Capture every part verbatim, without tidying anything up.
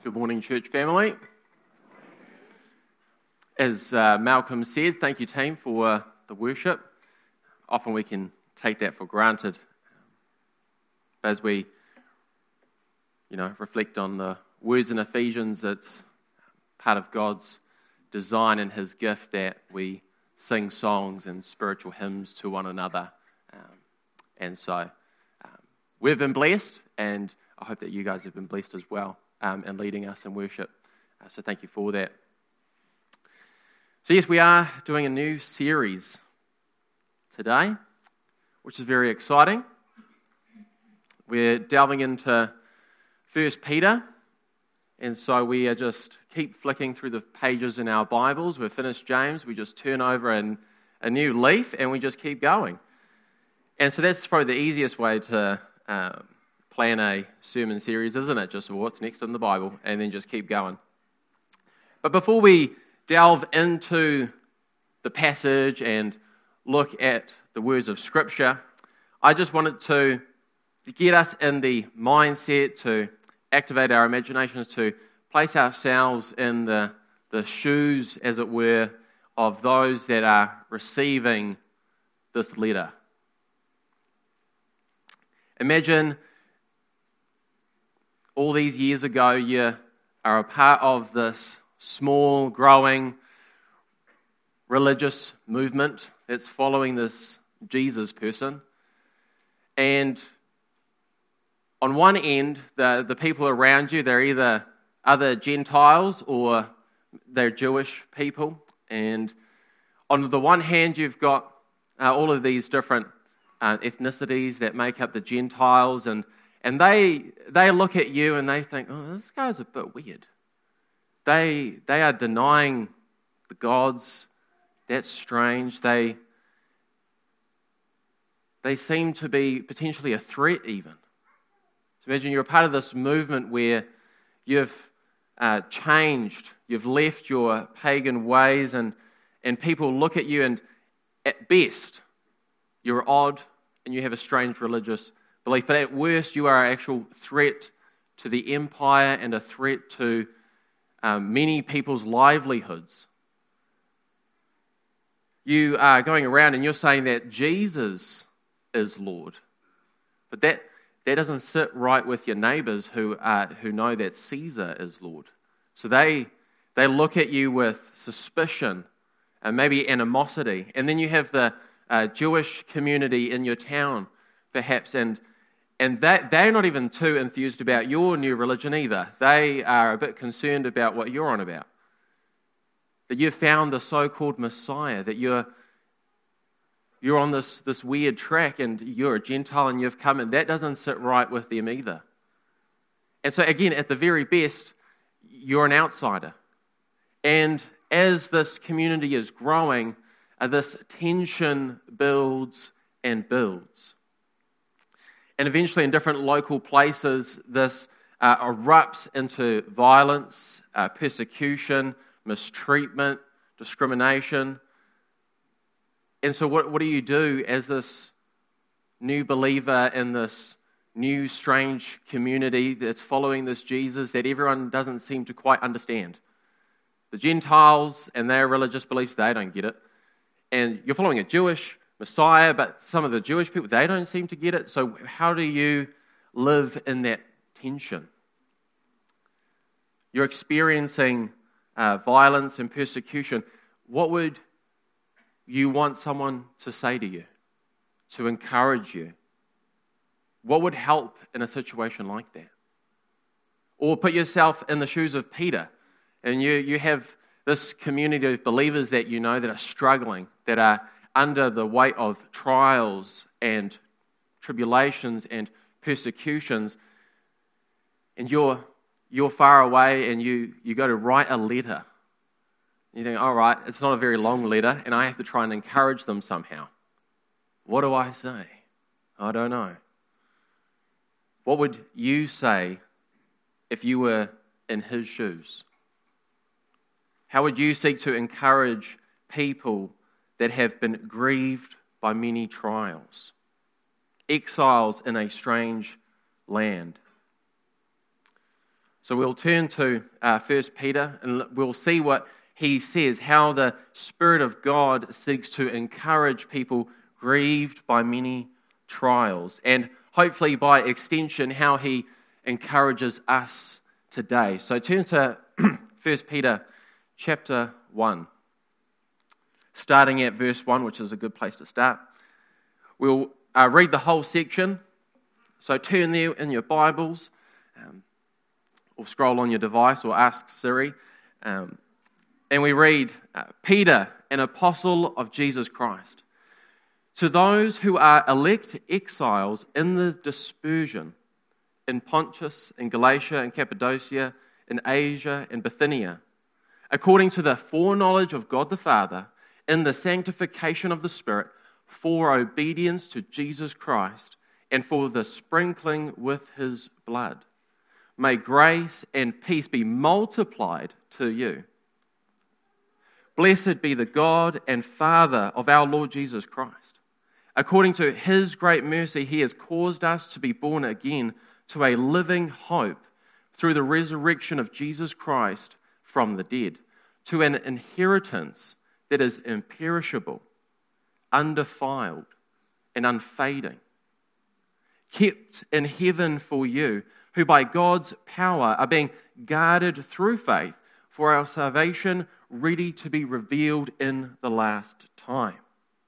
Good morning, church family. As uh, Malcolm said, thank you, team, for uh, the worship. Often we can take that for granted. But as we, you know, reflect on the words in Ephesians, it's part of God's design and His gift that we sing songs and spiritual hymns to one another. Um, and so um, we've been blessed, and I hope that you guys have been blessed as well um, in leading us in worship. Uh, so thank you for that. So yes, we are doing a new series today, which is very exciting. We're delving into First Peter, and so we are just keep flicking through the pages in our Bibles. We've finished James, we just turn over an, a new leaf, and we just keep going. And so that's probably the easiest way to um, plan a sermon series, isn't it? Just what's next in the Bible, and then just keep going. But before we delve into the passage and look at the words of Scripture, I just wanted to get us in the mindset to activate our imaginations, to place ourselves in the, the shoes, as it were, of those that are receiving this letter. Imagine all these years ago you are a part of this small, growing religious movement that's following this Jesus person. And on one end, the, the people around you, they're either other Gentiles or they're Jewish people. And on the one hand, you've got uh, all of these different uh, ethnicities that make up the Gentiles, and and they they look at you and they think, oh, this guy's a bit weird. They they are denying the gods. That's strange. They they seem to be potentially a threat even. So imagine you're a part of this movement where you've uh, changed, you've left your pagan ways, and, and people look at you and at best you're odd and you have a strange religious belief, but at worst you are an actual threat to the empire and a threat to um, many people's livelihoods. You are going around and you're saying that Jesus is Lord, but that that doesn't sit right with your neighbors who are, who know that Caesar is Lord. So they they look at you with suspicion and maybe animosity, and then you have the uh, Jewish community in your town, perhaps, and and that they're not even too enthused about your new religion either. They are a bit concerned about what you're on about. That you've found the so-called Messiah, that you're you're on this, this weird track and you're a Gentile and you've come, and that doesn't sit right with them either. And so again, at the very best, you're an outsider. And as this community is growing, uh, this tension builds and builds. And eventually in different local places, this uh, erupts into violence, uh, persecution, mistreatment, discrimination. And so what, what do you do as this new believer in this new strange community that's following this Jesus that everyone doesn't seem to quite understand? The Gentiles and their religious beliefs, they don't get it. And you're following a Jewish Messiah, but some of the Jewish people, they don't seem to get it. So how do you live in that tension? You're experiencing uh, violence and persecution. What would you want someone to say to you, to encourage you? What would help in a situation like that? Or put yourself in the shoes of Peter, and you, you have this community of believers that you know that are struggling, that are under the weight of trials and tribulations and persecutions, and you're you're far away and you, you go to write a letter. You think, all right, it's not a very long letter, and I have to try and encourage them somehow. What do I say? I don't know. What would you say if you were in his shoes? How would you seek to encourage people that have been grieved by many trials, exiles in a strange land? So we'll turn to uh, First Peter and we'll see what he says, how the Spirit of God seeks to encourage people grieved by many trials, and hopefully by extension, how he encourages us today. So turn to First Peter chapter one, starting at verse one, which is a good place to start. We'll uh, read the whole section, so turn there in your Bibles, um, or scroll on your device, or ask Siri. Um, and we read, uh, Peter, an apostle of Jesus Christ, to those who are elect exiles in the dispersion in Pontus, in Galatia, in Cappadocia, in Asia, in Bithynia, according to the foreknowledge of God the Father, in the sanctification of the Spirit, for obedience to Jesus Christ, and for the sprinkling with his blood. May grace and peace be multiplied to you. Blessed be the God and Father of our Lord Jesus Christ. According to his great mercy, he has caused us to be born again to a living hope through the resurrection of Jesus Christ from the dead, to an inheritance that is imperishable, undefiled, and unfading, kept in heaven for you, who by God's power are being guarded through faith for our salvation, ready to be revealed in the last time.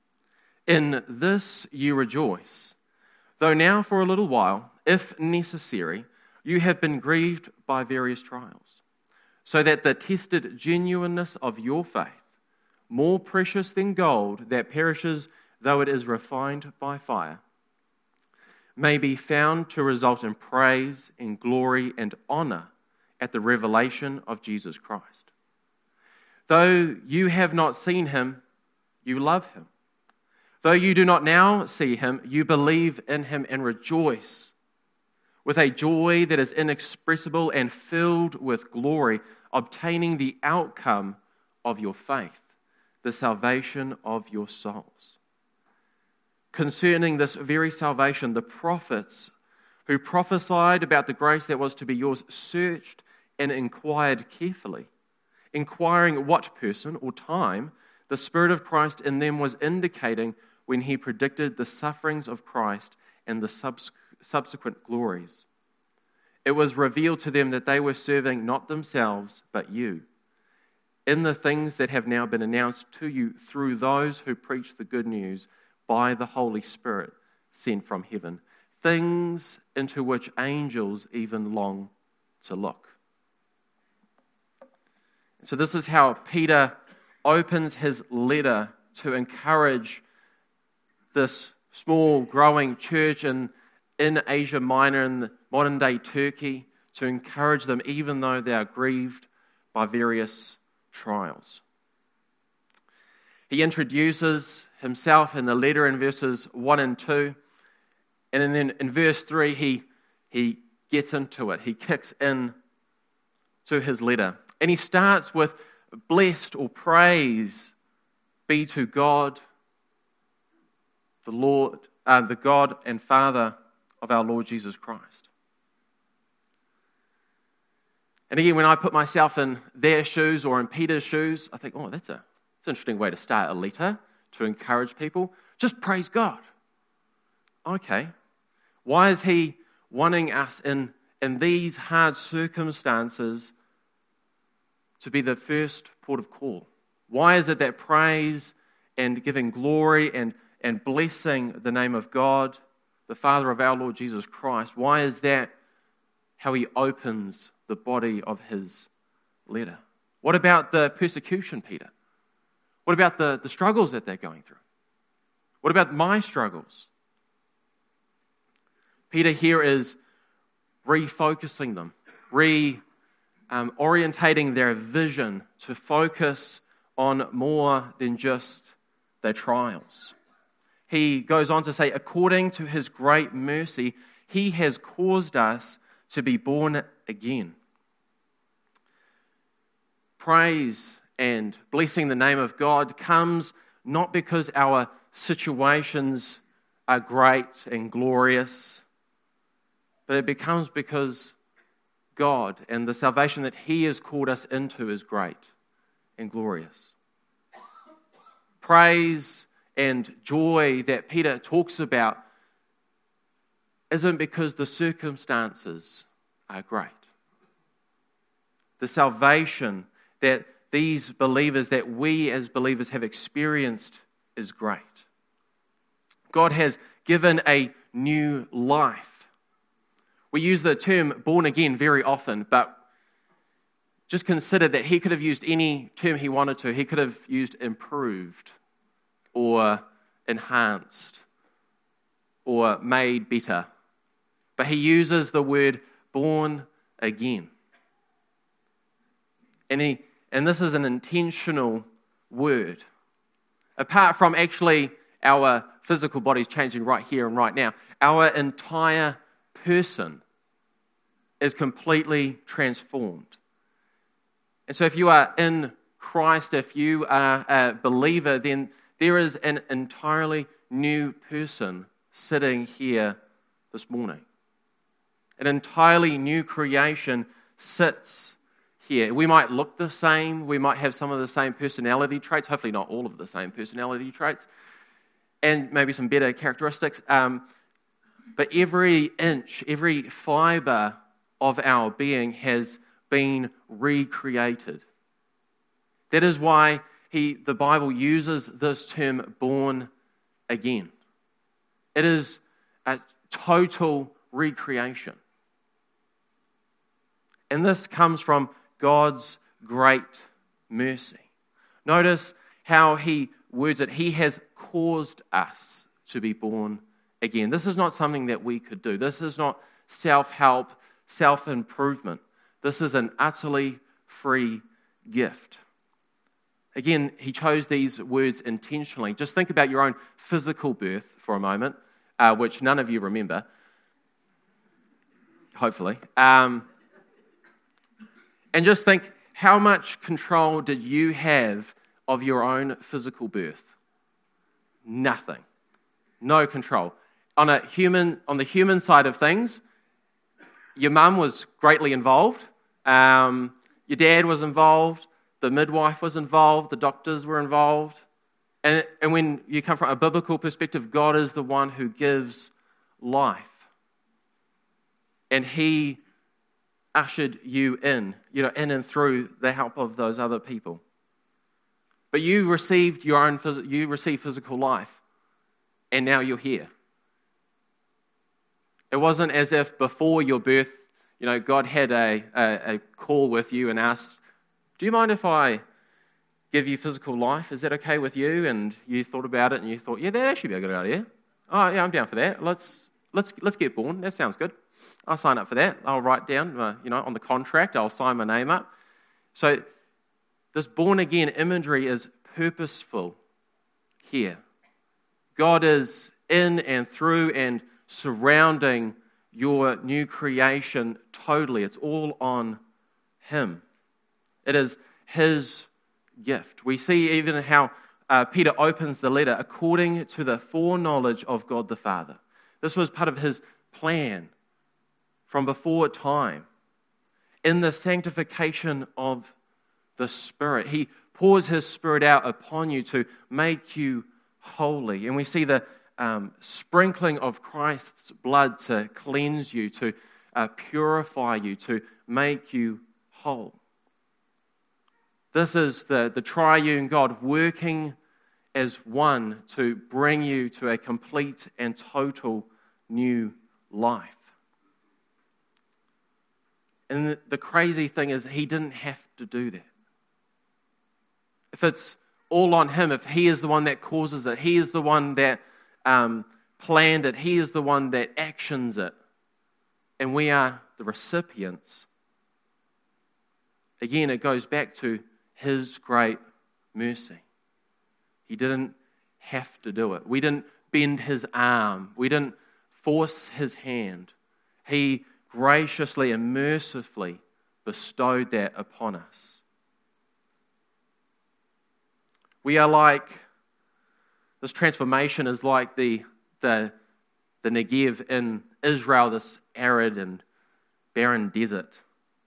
In this you rejoice, though now for a little while, if necessary, you have been grieved by various trials, so that the tested genuineness of your faith, more precious than gold that perishes though it is refined by fire, may be found to result in praise and glory and honor at the revelation of Jesus Christ. Though you have not seen him, you love him. Though you do not now see him, you believe in him and rejoice with a joy that is inexpressible and filled with glory, obtaining the outcome of your faith, the salvation of your souls. Concerning this very salvation, the prophets who prophesied about the grace that was to be yours searched and inquired carefully, inquiring what person or time the Spirit of Christ in them was indicating when he predicted the sufferings of Christ and the subs- subsequent glories. It was revealed to them that they were serving not themselves, but you, in the things that have now been announced to you through those who preach the good news by the Holy Spirit sent from heaven, things into which angels even long to look. So this is how Peter opens his letter to encourage this small growing church in, in Asia Minor, in modern-day Turkey, to encourage them even though they are grieved by various trials. He introduces himself in the letter in verses one and two, and then in verse three he, he gets into it. He kicks in to his letter. And he starts with, blessed or praise be to God, the Lord, uh, the God and Father of our Lord Jesus Christ. And again, when I put myself in their shoes or in Peter's shoes, I think, oh, that's a, that's an interesting way to start a letter, to encourage people. Just praise God. Okay. Why is he wanting us in, in these hard circumstances to be the first port of call? Why is it that praise and giving glory and, and blessing the name of God, the Father of our Lord Jesus Christ, why is that how he opens the body of his letter? What about the persecution, Peter? What about the, the struggles that they're going through? What about my struggles? Peter here is refocusing them, re um, orientating their vision to focus on more than just their trials. He goes on to say, according to his great mercy, he has caused us to be born again. Praise and blessing the name of God comes not because our situations are great and glorious, but it becomes because God and the salvation that He has called us into is great and glorious. Praise and joy that Peter talks about isn't because the circumstances are great. The salvation that these believers, that we as believers have experienced is great. God has given a new life. We use the term born again very often, but just consider that He could have used any term He wanted to. He could have used improved or enhanced or made better. But He uses the word born again. And, he, and this is an intentional word. Apart from actually our physical bodies changing right here and right now, our entire person is completely transformed. And so if you are in Christ, if you are a believer, then there is an entirely new person sitting here this morning. An entirely new creation sits here. We might look the same, we might have some of the same personality traits, hopefully not all of the same personality traits, and maybe some better characteristics. Um, but every inch, every fiber of our being has been recreated. That is why he, the Bible uses this term born again. It is a total recreation. And this comes from God's great mercy. Notice how he words it. He has caused us to be born again. This is not something that we could do. This is not self-help, self-improvement. This is an utterly free gift. Again, he chose these words intentionally. Just think about your own physical birth for a moment, uh, which none of you remember, hopefully. Um, and just think, how much control did you have of your own physical birth? Nothing. No control. On a human, on the human side of things, your mum was greatly involved. Um, your dad was involved. The midwife was involved. The doctors were involved. And, and when you come from a biblical perspective, God is the one who gives life. And He ushered you in, you know, in and through the help of those other people. But you received your own, you received physical life, and now you're here. It wasn't as if before your birth, you know, God had a, a, a call with you and asked, do you mind if I give you physical life? Is that okay with you? And you thought about it and you thought, yeah, that actually be a good idea. Oh, yeah, I'm down for that. Let's let's let's get born. That sounds good. I'll sign up for that. I'll write down, uh, you know, on the contract, I'll sign my name up. So this born-again imagery is purposeful here. God is in and through and surrounding your new creation totally. It's all on Him. It is His gift. We see even how uh, Peter opens the letter, according to the foreknowledge of God the Father. This was part of His plan from before time. In the sanctification of the Spirit, He pours His Spirit out upon you to make you holy. And we see the um, sprinkling of Christ's blood to cleanse you, to uh, purify you, to make you whole. This is the, the triune God working as one to bring you to a complete and total new life. And the crazy thing is, He didn't have to do that. If it's all on Him, if He is the one that causes it, He is the one that um, planned it, He is the one that actions it, and we are the recipients, again, it goes back to His great mercy. He didn't have to do it. We didn't bend His arm. We didn't force His hand. He graciously and mercifully bestowed that upon us. We are like, this transformation is like the, the, the Negev in Israel, this arid and barren desert.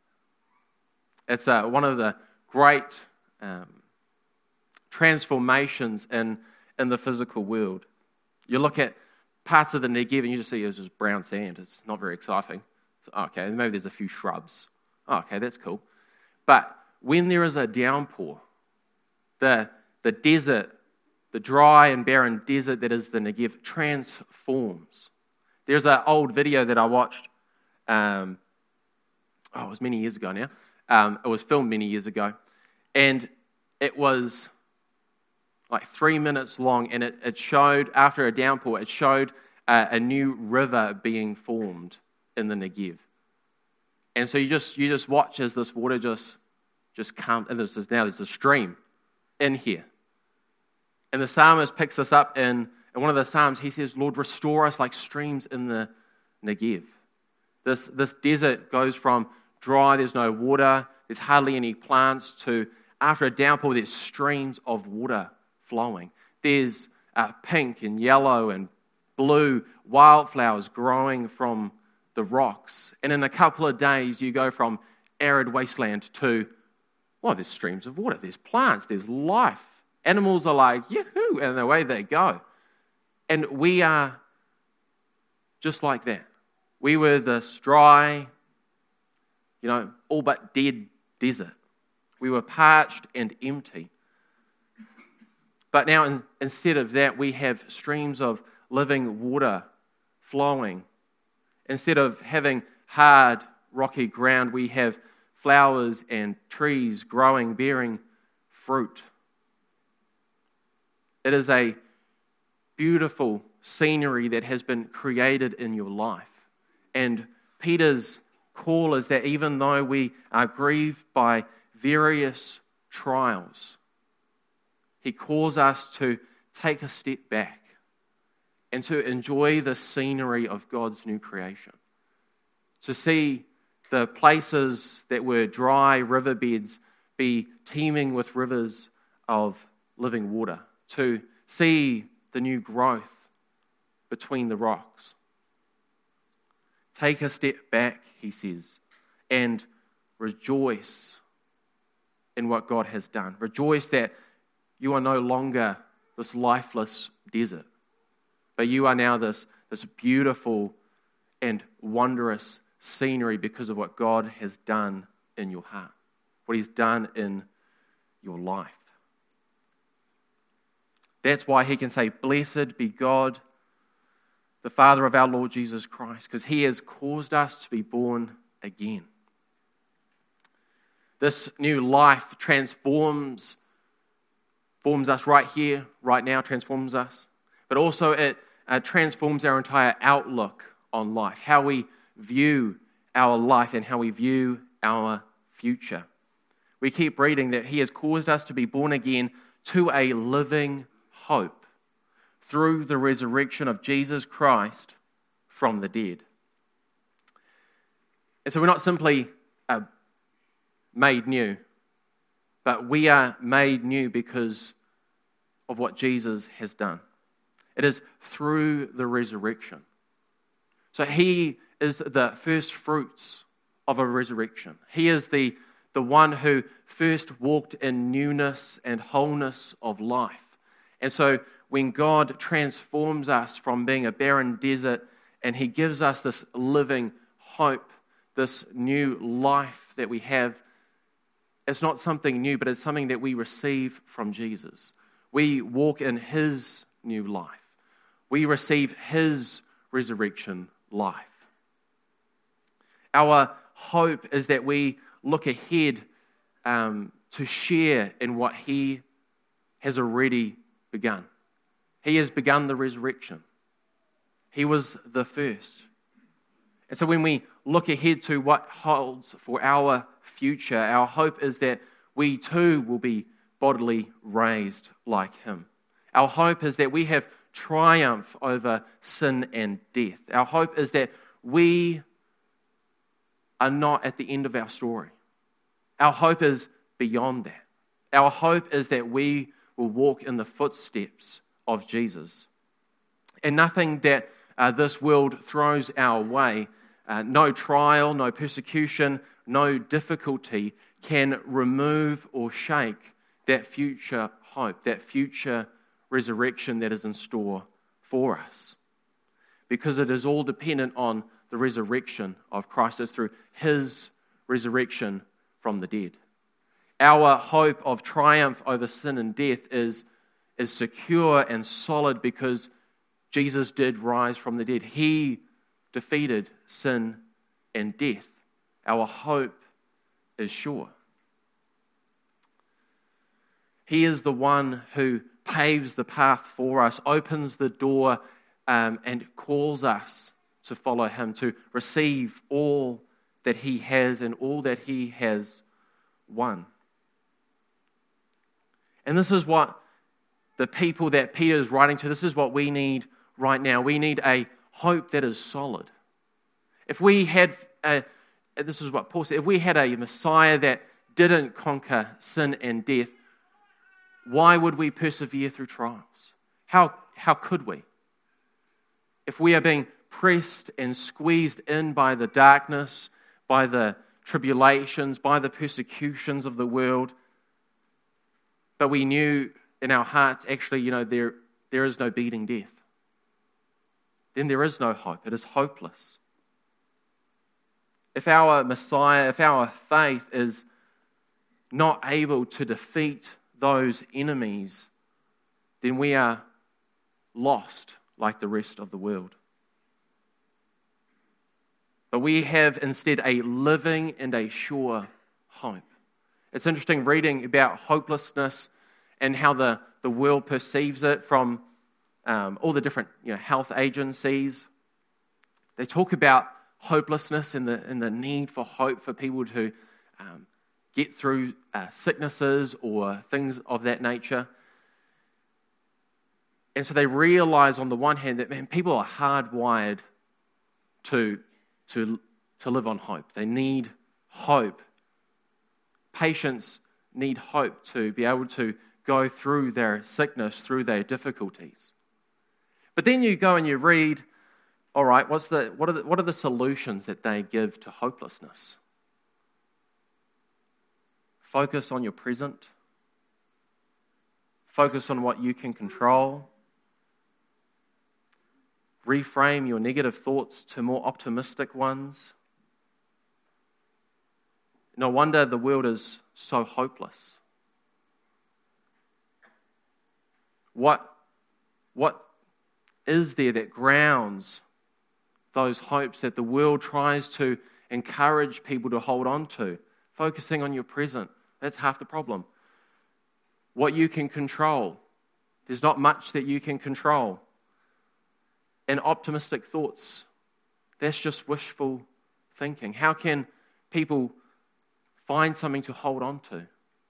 It's uh, one of the great um, transformations in, in the physical world. You look at parts of the Negev and you just see it's just brown sand. It's not very exciting. So, okay, maybe there's a few shrubs. Oh, okay, that's cool. But when there is a downpour, the, the desert, the dry and barren desert that is the Negev transforms. There's an old video that I watched, um, oh, it was many years ago now. Um, it was filmed many years ago. And it was like three minutes long, and it, it showed, after a downpour, it showed uh, a new river being formed in the Negev. And so you just you just watch as this water just, just comes, and there's this, now there's a stream in here. And the psalmist picks this up in, in one of the psalms. He says, Lord, restore us like streams in the Negev. This, this desert goes from dry, there's no water, there's hardly any plants, to after a downpour, there's streams of water flowing. There's uh, pink and yellow and blue wildflowers growing from the rocks. And in a couple of days, you go from arid wasteland to, well, there's streams of water, there's plants, there's life. Animals are like, yahoo, and away they go. And we are just like that. We were this dry, you know, all but dead desert. We were parched and empty. But now, in, instead of that, we have streams of living water flowing. Instead of having hard, rocky ground, we have flowers and trees growing, bearing fruit. It is a beautiful scenery that has been created in your life. And Peter's call is that even though we are grieved by various trials, he calls us to take a step back and to enjoy the scenery of God's new creation. To see the places that were dry riverbeds be teeming with rivers of living water. To see the new growth between the rocks. Take a step back, he says, and rejoice in what God has done. Rejoice that you are no longer this lifeless desert, but you are now this, this beautiful and wondrous scenery because of what God has done in your heart, what he's done in your life. That's why he can say, blessed be God, the Father of our Lord Jesus Christ, because he has caused us to be born again. This new life transforms forms us right here, right now, transforms us. But also it uh, transforms our entire outlook on life, how we view our life and how we view our future. We keep reading that he has caused us to be born again to a living hope through the resurrection of Jesus Christ from the dead. And so we're not simply uh, made new, but we are made new because of what Jesus has done. It is through the resurrection. So he is the first fruits of a resurrection. He is the, the one who first walked in newness and wholeness of life. And so when God transforms us from being a barren desert and he gives us this living hope, this new life that we have, it's not something new, but it's something that we receive from Jesus. We walk in his new life. We receive his resurrection life. Our hope is that we look ahead um, to share in what he has already begun. He has begun the resurrection. He was the first. And so when we look ahead to what holds for our future, our hope is that we too will be bodily raised like him. Our hope is that we have triumph over sin and death. Our hope is that we are not at the end of our story. Our hope is beyond that. Our hope is that we will walk in the footsteps of Jesus. And nothing that uh, this world throws our way, uh, no trial, no persecution, no difficulty can remove or shake that future hope, that future resurrection that is in store for us. Because it is all dependent on the resurrection of Christ. It's through his resurrection from the dead. Our hope of triumph over sin and death is, is secure and solid because Jesus did rise from the dead. He defeated sin and death. Our hope is sure. He is the one who paves the path for us, opens the door, um, and calls us to follow him, to receive all that he has and all that he has won. And this is what the people that Peter is writing to, this is what we need right now. We need a hope that is solid. If we had, a, this is what Paul said, if we had a Messiah that didn't conquer sin and death, why would we persevere through trials? How, how could we? If we are being pressed and squeezed in by the darkness, by the tribulations, by the persecutions of the world, but we knew in our hearts, actually, you know, there, there is no beating death, then there is no hope. It is hopeless. If our Messiah, if our faith is not able to defeat those enemies, then we are lost like the rest of the world. But we have instead a living and a sure hope. It's interesting reading about hopelessness and how the, the world perceives it from um, all the different you know, health agencies. They talk about hopelessness and the, and the need for hope for people to um, get through uh, sicknesses or things of that nature. And so they realize on the one hand that, man, people are hardwired to, to, to live on hope. They need hope. Patients need hope to be able to go through their sickness, through their difficulties. But then you go and you read, all right, what's the, what are the, what are the solutions that they give to hopelessness? Focus on your present. Focus on what you can control. Reframe your negative thoughts to more optimistic ones. No wonder the world is so hopeless. What, what is there that grounds those hopes that the world tries to encourage people to hold on to? Focusing on your present, that's half the problem. What you can control, there's not much that you can control. And optimistic thoughts, that's just wishful thinking. How can people find something to hold on to?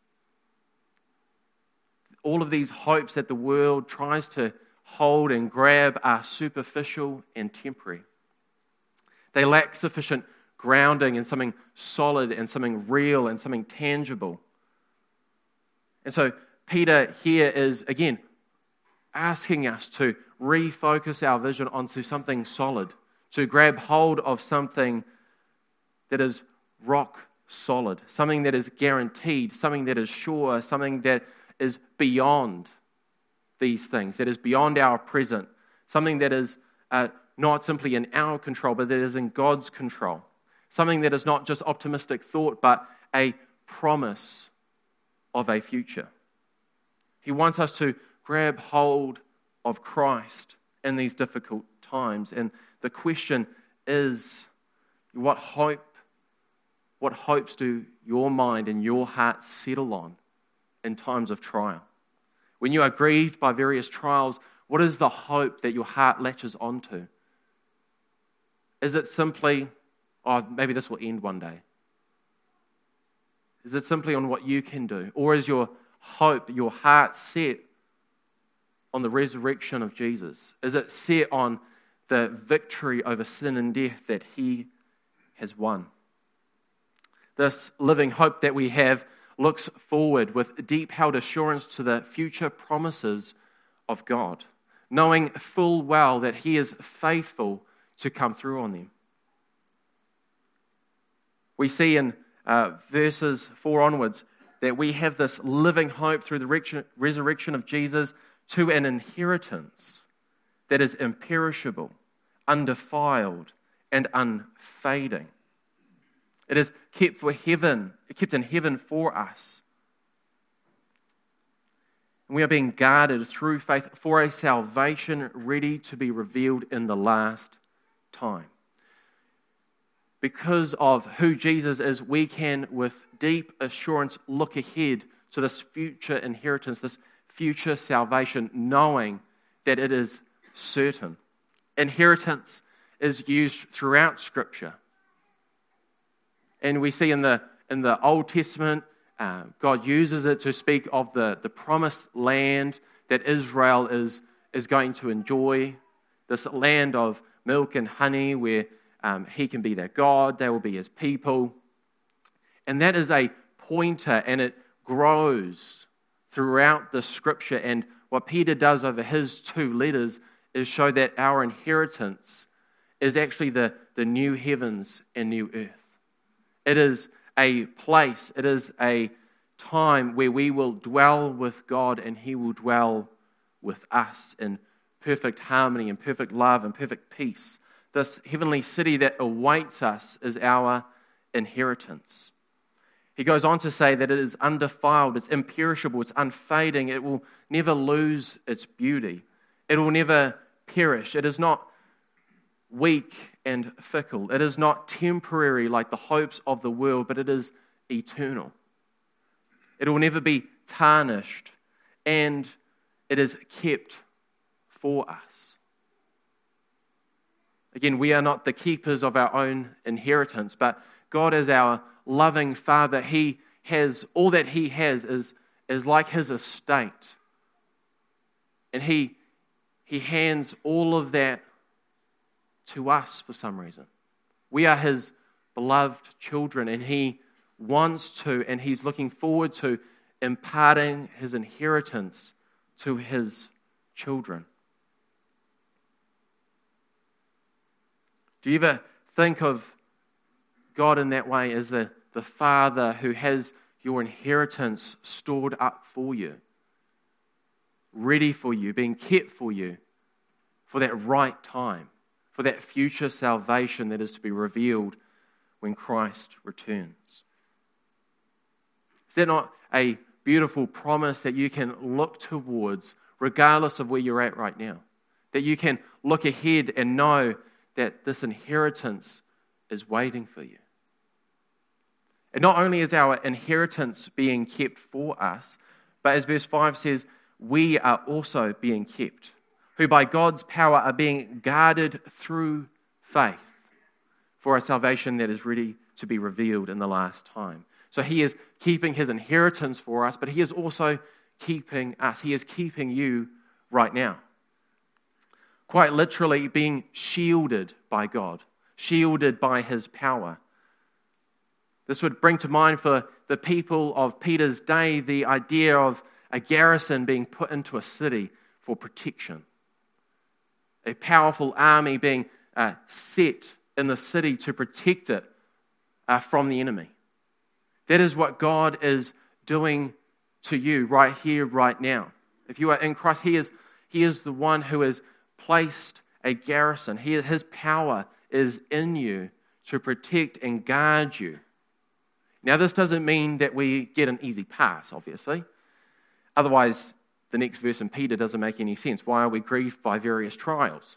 All of these hopes that the world tries to hold and grab are superficial and temporary. They lack sufficient grounding in something solid and something real and something tangible. And so Peter here is, again, asking us to refocus our vision onto something solid, to grab hold of something that is rock solid, something that is guaranteed, something that is sure, something that is beyond these things, that is beyond our present, something that is uh, not simply in our control, but that is in God's control, something that is not just optimistic thought, but a promise of a future. He wants us to grab hold of Christ in these difficult times. And the question is, what hope, what hopes do your mind and your heart settle on in times of trial? When you are grieved by various trials, what is the hope that your heart latches onto? Is it simply, oh, maybe this will end one day? Is it simply on what you can do? Or is your hope, your heart set on the resurrection of Jesus? Is it set on the victory over sin and death that he has won? This living hope that we have looks forward with deep-held assurance to the future promises of God, knowing full well that he is faithful to come through on them. We see in uh, verses four onwards, that we have this living hope through the resurrection of Jesus to an inheritance that is imperishable, undefiled, and unfading. It is kept for heaven, kept in heaven for us. And we are being guarded through faith for a salvation ready to be revealed in the last time. Because of who Jesus is, we can, with deep assurance, look ahead to this future inheritance, this future salvation, knowing that it is certain. Inheritance is used throughout Scripture. And we see in the in the Old Testament, uh, God uses it to speak of the, the promised land that Israel is, is going to enjoy, this land of milk and honey where um, he can be their God, they will be his people. And that is a pointer, and it grows throughout the Scripture. And what Peter does over his two letters is show that our inheritance is actually the, the new heavens and new earth. It is a place, it is a time where we will dwell with God and he will dwell with us in perfect harmony and perfect love and perfect peace. This heavenly city that awaits us is our inheritance. He goes on to say that it is undefiled, it's imperishable, it's unfading, it will never lose its beauty. It will never perish. It is not weak and fickle. It is not temporary like the hopes of the world, but it is eternal. It will never be tarnished, and it is kept for us. Again, we are not the keepers of our own inheritance, but God is our loving Father. He has, all that He has is, is like His estate. And He, he hands all of that to us for some reason. We are His beloved children, and He wants to, and He's looking forward to imparting His inheritance to His children. Do you ever think of God in that way as the, the Father who has your inheritance stored up for you, ready for you, being kept for you for that right time, for that future salvation that is to be revealed when Christ returns? Is that not a beautiful promise that you can look towards regardless of where you're at right now? That you can look ahead and know that this inheritance is waiting for you. And not only is our inheritance being kept for us, but as verse five says, we are also being kept, who by God's power are being guarded through faith for a salvation that is ready to be revealed in the last time. So He is keeping His inheritance for us, but He is also keeping us. He is keeping you right now. Quite literally being shielded by God, shielded by His power. This would bring to mind for the people of Peter's day the idea of a garrison being put into a city for protection. A powerful army being uh, set in the city to protect it uh, from the enemy. That is what God is doing to you right here, right now. If you are in Christ, He is, he is the one who has placed a garrison. He, His power is in you to protect and guard you. Now, this doesn't mean that we get an easy pass, obviously. Otherwise, the next verse in Peter doesn't make any sense. Why are we grieved by various trials?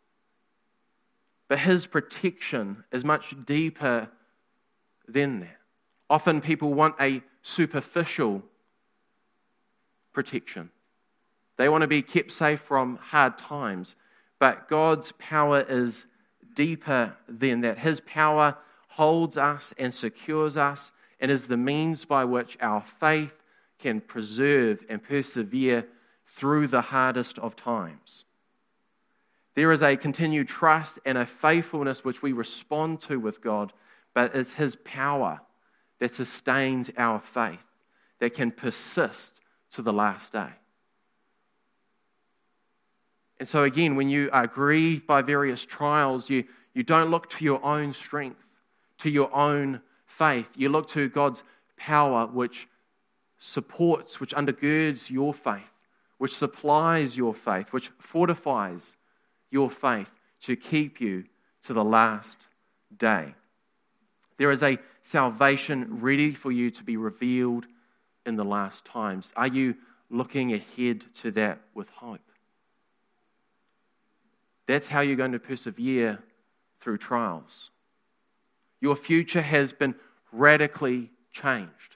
But His protection is much deeper than that. Often people want a superficial protection. They want to be kept safe from hard times. But God's power is deeper than that. His power holds us and secures us and is the means by which our faith can preserve and persevere through the hardest of times. There is a continued trust and a faithfulness which we respond to with God, but it's His power that sustains our faith, that can persist to the last day. And so again, when you are grieved by various trials, you, you don't look to your own strength, to your own faith. You look to God's power, which supports, which undergirds your faith, which supplies your faith, which fortifies your faith to keep you to the last day. There is a salvation ready for you to be revealed in the last times. Are you looking ahead to that with hope? That's how you're going to persevere through trials. Your future has been radically changed.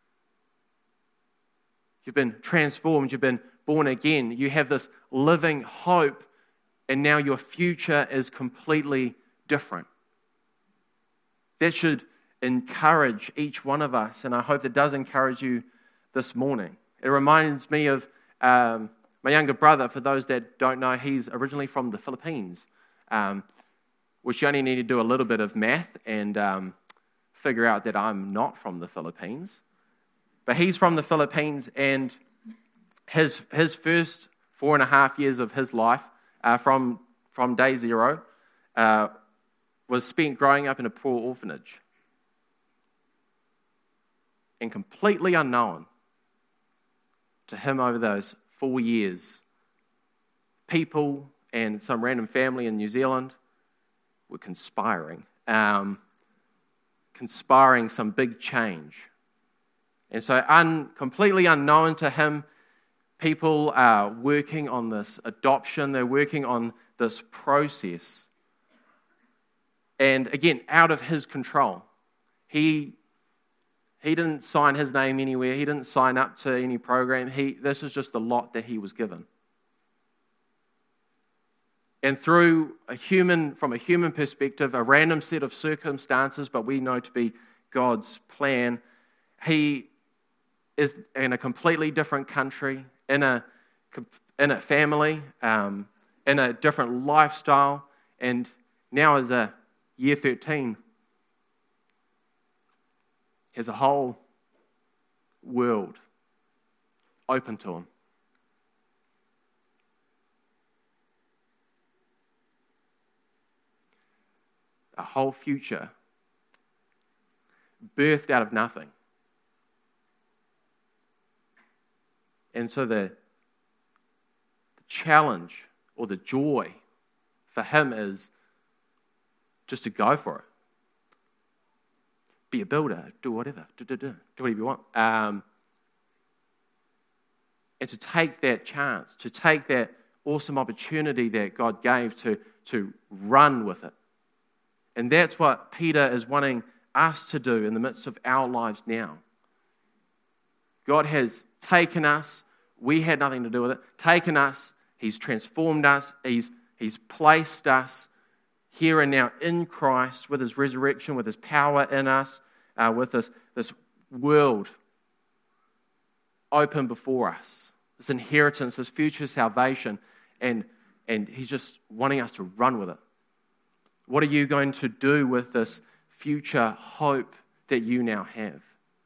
You've been transformed. You've been born again. You have this living hope, and now your future is completely different. That should encourage each one of us, and I hope that does encourage you this morning. It reminds me of um, my younger brother. For those that don't know, he's originally from the Philippines, um, which you only need to do a little bit of math and um, figure out that I'm not from the Philippines. But he's from the Philippines, and his his first four and a half years of his life, uh, from from day zero, uh, was spent growing up in a poor orphanage. And completely unknown to him over those four years, people and some random family in New Zealand were conspiring, um, conspiring some big change. And so un, completely unknown to him, people are working on this adoption, they're working on this process. And again, out of his control. He He didn't sign his name anywhere. He didn't sign up to any program. He, this is just the lot that he was given. And through a human, from a human perspective, a random set of circumstances, but we know to be God's plan, he is in a completely different country, in a, in a family, um, in a different lifestyle, and now as a year thirteen, has a whole world open to him. A whole future birthed out of nothing. And so the, the challenge or the joy for him is just to go for it. Be a builder, do whatever, do, do, do, do whatever you want. Um, and to take that chance, to take that awesome opportunity that God gave to, to run with it. And that's what Peter is wanting us to do in the midst of our lives now. God has taken us, we had nothing to do with it, taken us, He's transformed us, He's, he's placed us here and now in Christ with His resurrection, with His power in us, uh, with this, this world open before us, this inheritance, this future salvation, and, and He's just wanting us to run with it. What are you going to do with this future hope that you now have?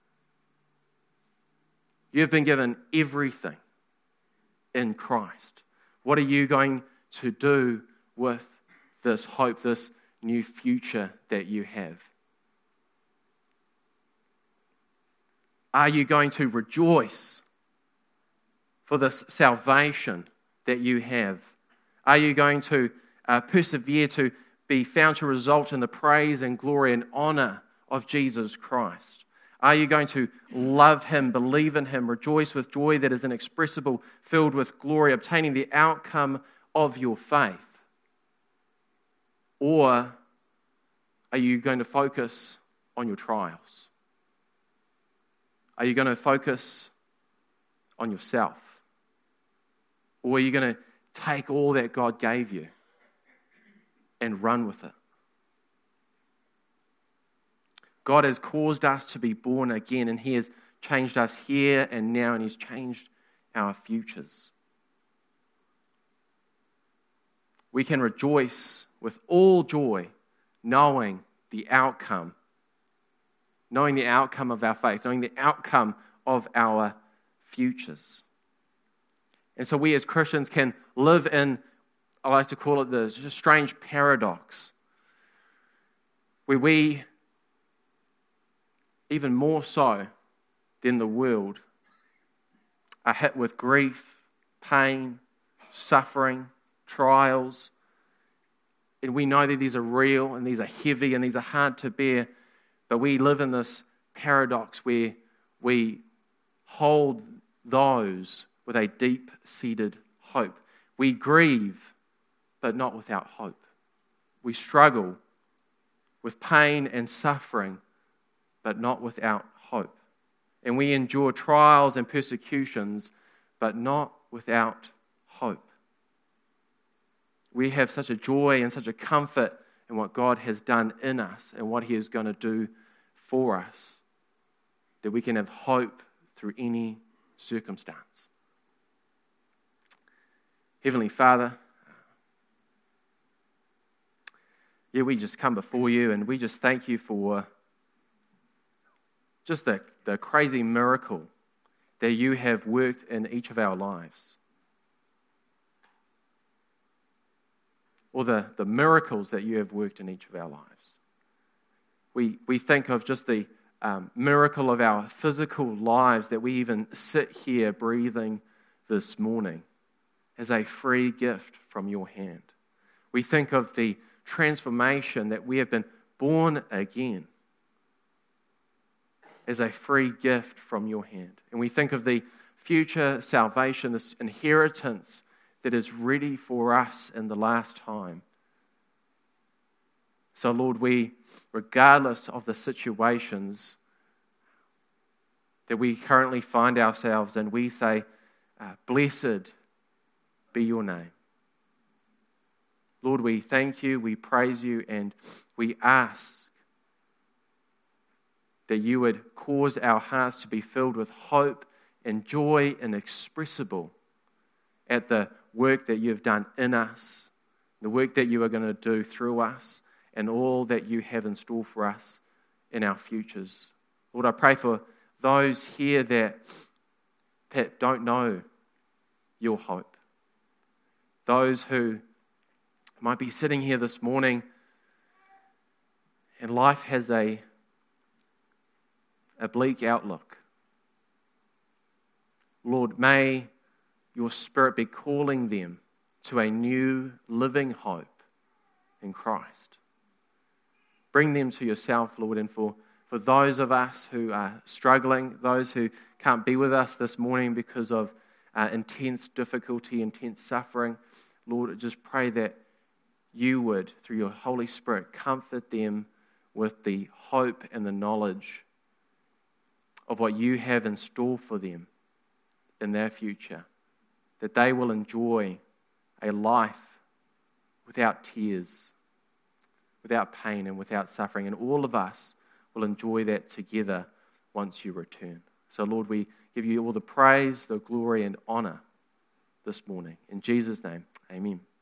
You've been given everything in Christ. What are you going to do with this hope, this new future that you have? Are you going to rejoice for this salvation that you have? Are you going to uh, persevere to be found to result in the praise and glory and honor of Jesus Christ? Are you going to love Him, believe in Him, rejoice with joy that is inexpressible, filled with glory, obtaining the outcome of your faith? Or are you going to focus on your trials? Are you going to focus on yourself? Or are you going to take all that God gave you and run with it? God has caused us to be born again, and He has changed us here and now, and He's changed our futures. We can rejoice with all joy, knowing the outcome, knowing the outcome of our faith, knowing the outcome of our futures. And so we as Christians can live in, I like to call it the strange paradox, where we even more so than the world, are hit with grief, pain, suffering, trials. And we know that these are real and these are heavy and these are hard to bear, but we live in this paradox where we hold those with a deep-seated hope. We grieve, but not without hope. We struggle with pain and suffering, but not without hope. And we endure trials and persecutions, but not without hope. We have such a joy and such a comfort in what God has done in us and what He is going to do for us, that we can have hope through any circumstance. Heavenly Father, yeah, we just come before you and we just thank you for just the, the crazy miracle that you have worked in each of our lives. Or the, the miracles that you have worked in each of our lives. We, we think of just the um, miracle of our physical lives, that we even sit here breathing this morning as a free gift from your hand. We think of the transformation that we have been born again as a free gift from your hand. And we think of the future salvation, this inheritance that is ready for us in the last time. So, Lord, we, regardless of the situations that we currently find ourselves in, we say, uh, blessed be your name. Lord, we thank you, we praise you, and we ask that you would cause our hearts to be filled with hope and joy inexpressible at the work that you've done in us, the work that you are going to do through us, and all that you have in store for us in our futures. Lord, I pray for those here that, that don't know your hope. Those who might be sitting here this morning and life has a, a bleak outlook. Lord, may your Spirit be calling them to a new living hope in Christ. Bring them to yourself, Lord, and for, for those of us who are struggling, those who can't be with us this morning because of uh, intense difficulty, intense suffering, Lord, I just pray that you would, through your Holy Spirit, comfort them with the hope and the knowledge of what you have in store for them in their future, that they will enjoy a life without tears, without pain, and without suffering. And all of us will enjoy that together once you return. So, Lord, we give you all the praise, the glory, and honor this morning. In Jesus' name, amen.